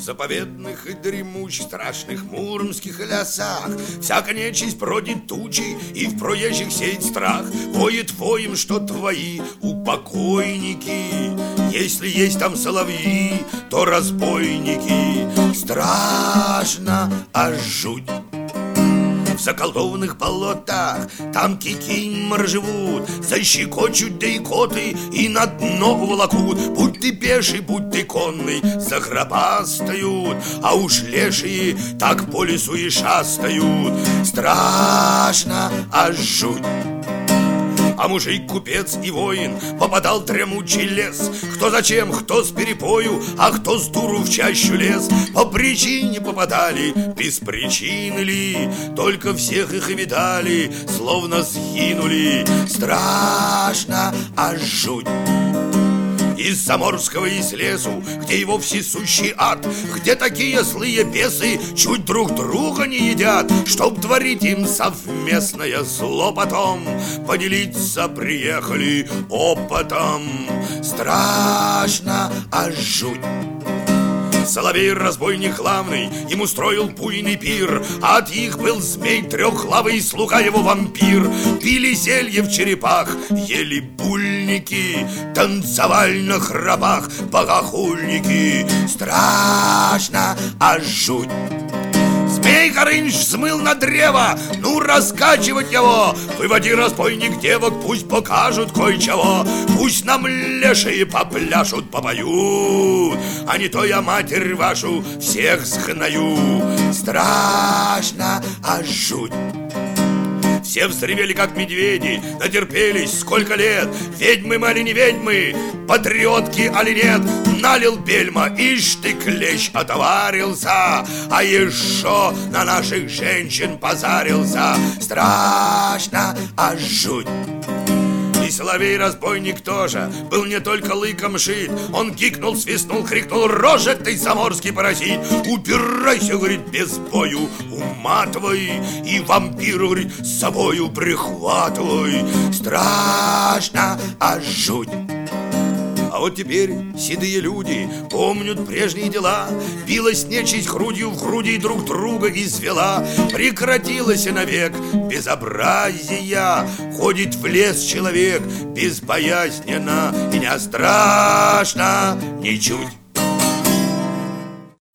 заповедных и дремучих, страшных муромских лесах всяка нечисть бродит тучи, и в проезжих сеет страх. Воет воем, что твои упокойники, если есть там соловьи, то разбойники. Страшно, аж жуть. В заколдованных болотах там кикиморы живут, защекочут да икоты и на дно уволокут. Будь ты пеший, будь ты конный, загробастают, а уж лешие так по лесу и шастают. Страшно, аж жуть. А мужик, купец и воин попадал в дремучий лес. Кто зачем, кто с перепою, а кто с дуру в чащу лез. По причине попадали, без причины ли, только всех их и видали, словно сгинули. Страшно, аж жуть. Из заморского, из лесу, где его всесущий ад, где такие злые бесы чуть друг друга не едят, чтоб творить им совместное зло потом, поделиться приехали опытом. Страшно, аж жуть. Соловей-разбойник главный им устроил буйный пир, а от их был змей трехглавый, слуга его вампир. Пили зелье в черепах, ели бульники, танцевали на храбах богохульники. Страшно, аж жуть. Змей Горыныч взмыл на древо, ну раскачивать его. Выводи, разбойник, девок, пусть покажут кое-чего. Пусть нам лешие попляшут, попоют, а не то я матерь вашу всех сгною. Страшно, аж жуть. Все взревели, как медведи, натерпелись сколько лет. Ведьмы мы али не ведьмы, патриотки али нет. Налил бельма, ишь ты, клещ отоварился, а еще на наших женщин позарился. Страшно, аж жуть. И соловей-разбойник тоже был не только лыком шит. Он гикнул, свистнул, крикнул: рожек ты, заморский паразит! Убирайся, говорит, без бою, уматывай, и вампиру, говорит, с собою прихватывай. Страшно, аж жуть. А вот теперь седые люди помнят прежние дела. Билась нечисть грудью в груди, друг друга извела. Прекратилось навек безобразия. Ходит в лес человек безбоязненно, и не страшно ничуть.